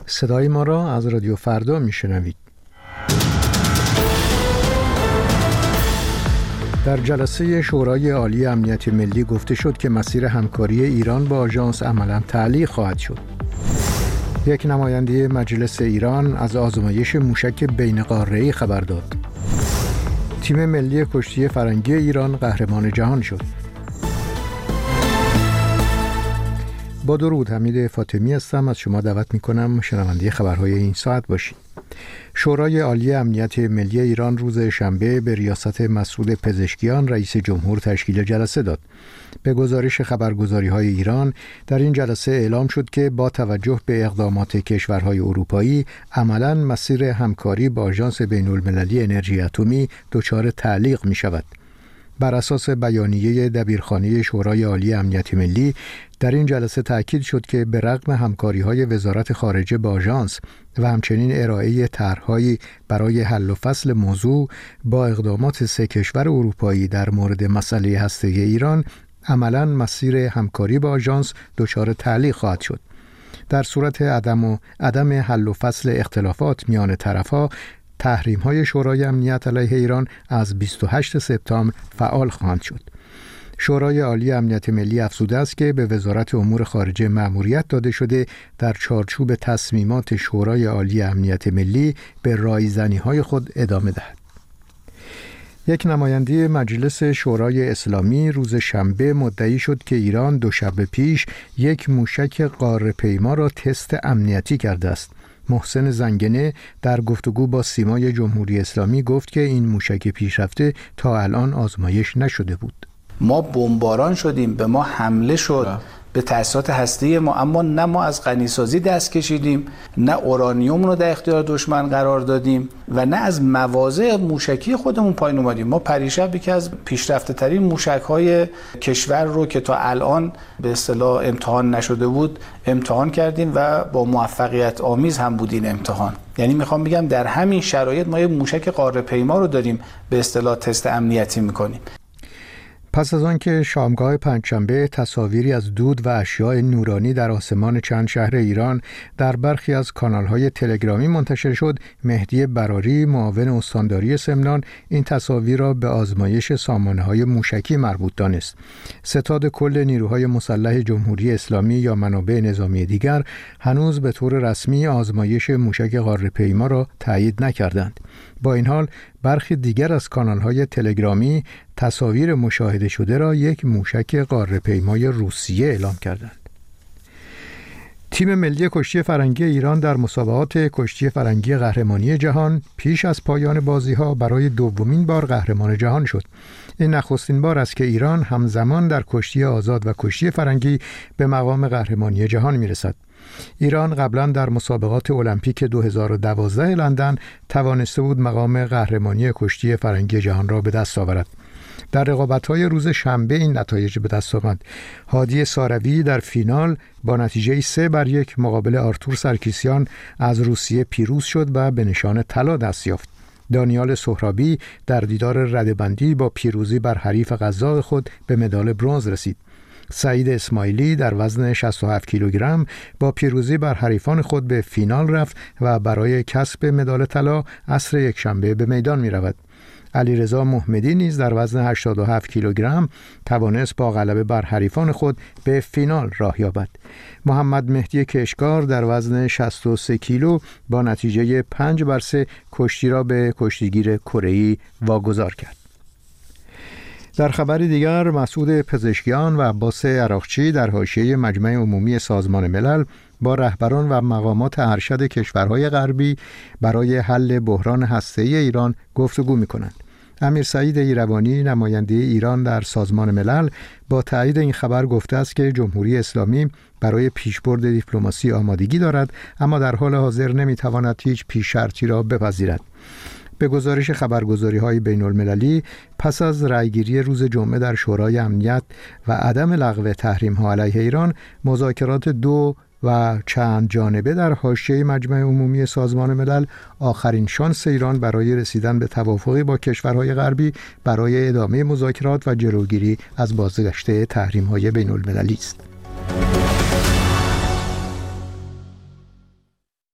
صدای ما را از رادیو فردا میشنوید. در جلسه شورای عالی امنیت ملی گفته شد که مسیر همکاری ایران با آژانس عملاً تعلیق خواهد شد. یک نماینده مجلس ایران از آزمایش موشک بین‌قاره‌ای خبر داد. تیم ملی کشتی فرنگی ایران قهرمان جهان شد. با درود، حمید فاطمی هستم. از شما دعوت می‌کنم شنونده خبرهای این ساعت باشید. شورای عالی امنیت ملی ایران روز شنبه به ریاست مسعود پزشکیان رئیس جمهور تشکیل جلسه داد. به گزارش خبرگزاری‌های ایران در این جلسه اعلام شد که با توجه به اقدامات کشورهای اروپایی عملاً مسیر همکاری با آژانس بین‌المللی انرژی اتمی دچار تعلیق می‌شود. بر اساس بیانیه دبیرخانه شورای عالی امنیت ملی در این جلسه تأکید شد که به رغم همکاری‌های وزارت خارجه با آژانس و همچنین ارائه طرح‌هایی برای حل و فصل موضوع با اقدامات سه کشور اروپایی در مورد مسئله هسته‌ای ایران، عملاً مسیر همکاری با آژانس دچار تعلیق خواهد شد. در صورت عدم حل و فصل اختلافات میان طرف‌ها، تحریم‌های شورای امنیت علیه ایران از 28 سپتامبر فعال خواهند شد. شورای عالی امنیت ملی افزوده است که به وزارت امور خارجه مأموریت داده شده در چارچوب تصمیمات شورای عالی امنیت ملی به رایزنی‌های خود ادامه دهد. یک نماینده مجلس شورای اسلامی روز شنبه مدعی شد که ایران 2 شب پیش یک موشک قاره‌پیما را تست امنیتی کرده است. محسن زنگنه در گفتگو با سیمای جمهوری اسلامی گفت که این موشک پیشرفته تا الان آزمایش نشده بود. ما بمباران شدیم، به ما حمله شد، به تأسیسات هسته‌ای ما، اما نه ما از غنیسازی دست کشیدیم، نه اورانیوم رو در اختیار دشمن قرار دادیم و نه از مواضع موشکی خودمون پایین اومدیم. ما پریشب یکی از پیشرفته ترین موشک‌های کشور رو که تا الان به اصطلاح امتحان نشده بود امتحان کردیم و با موفقیت آمیز هم بود این امتحان. یعنی میخوام بگم در همین شرایط ما یک موشک قاره‌پیما رو داریم به اصطلاح تست امنیتی میکنیم. پس از آنکه شامگاه پنجشنبه تصاویری از دود و اشیاء نورانی در آسمان چند شهر ایران در برخی از کانال‌های تلگرامی منتشر شد، مهدی براری معاون استانداری سمنان این تصاویر را به آزمایش سامانه‌های موشکی مربوط دانست. ستاد کل نیروهای مسلح جمهوری اسلامی یا منابع نظامی دیگر هنوز به طور رسمی آزمایش موشک قاره‌پیما را تایید نکردند. با این حال برخی دیگر از کانال‌های تلگرامی تصاویر مشاهده شده را یک موشک قاره‌پیمای روسیه اعلام کردند. تیم ملی کشتی فرنگی ایران در مسابقات کشتی فرنگی قهرمانی جهان پیش از پایان بازی‌ها برای دومین بار قهرمان جهان شد. این نخستین بار است که ایران همزمان در کشتی آزاد و کشتی فرنگی به مقام قهرمانی جهان می‌رسد. ایران قبلا در مسابقات المپیک 2012 لندن توانسته بود مقام قهرمانی کشتی فرنگی جهان را به دست آورد. در رقابت‌های روز شنبه این نتایج به دست آمد. هادی ساروی در فینال با نتیجه 3-1 مقابل آرتور سرکیسیان از روسیه پیروز شد و به نشان طلا دست یافت. دانیال سهرابی در دیدار رده‌بندی با پیروزی بر حریف قزاق خود به مدال برنز رسید. سعید اسماعیلی در وزن 67 کیلوگرم با پیروزی بر حریفان خود به فینال رفت و برای کسب مدال طلا عصر یکشنبه به میدان می رود. علیرضا محمدی نیز در وزن 87 کیلوگرم توانست با غلبه بر حریفان خود به فینال راه یابد. محمد مهدی کشکار در وزن 63 کیلو با نتیجه 5-3 کشتی را به کشتیگیر کره‌ای واگذار کرد. در خبر دیگر، مسعود پزشکیان و عباس عراقچی در حاشیه مجمع عمومی سازمان ملل با رهبران و مقامات ارشد کشورهای غربی برای حل بحران هسته‌ای ایران گفتگو می‌کنند. امیر سعید ایروانی نماینده ایران در سازمان ملل با تایید این خبر گفته است که جمهوری اسلامی برای پیشبرد دیپلماسی آمادگی دارد، اما در حال حاضر نمی‌تواند هیچ پیش شرطی را بپذیرد. به گزارش خبرگزاری‌های بین‌المللی، پس از رأیگیری روز جمعه در شورای امنیت و عدم لغو تحریم‌ها علیه ایران، مذاکرات 2 و چند جانبه در حاشیه مجمع عمومی سازمان ملل آخرین شانس ایران برای رسیدن به توافقی با کشورهای غربی برای ادامه مذاکرات و جلوگیری از بازگشت تحریم‌های بین‌المللی است.